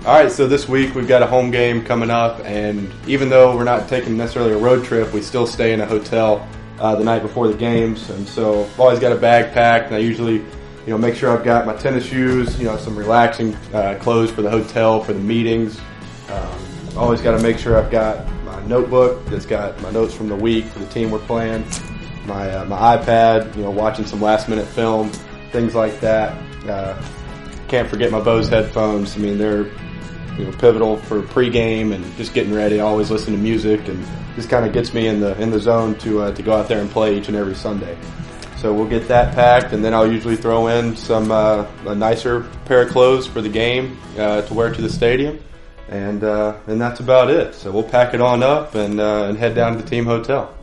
All right, so this week we've got a home game coming up, and even though we're not taking necessarily a road trip, we still stay in a hotel the night before the games. And so I've always got a bag packed, and I usually, make sure I've got my tennis shoes, some relaxing clothes for the hotel, for the meetings. Always got to make sure I've got my notebook that's got my notes from the week for the team we're playing, my iPad, watching some last minute film, things like that. Can't forget my Bose headphones. I mean, they're pivotal for pregame and just getting ready. I always listen to music, and just kind of gets me in the zone to go out there and play each and every Sunday. So we'll get that packed, and then I'll usually throw in some a nicer pair of clothes for the game to wear to the stadium, and that's about it. So we'll pack it on up and head down to the team hotel.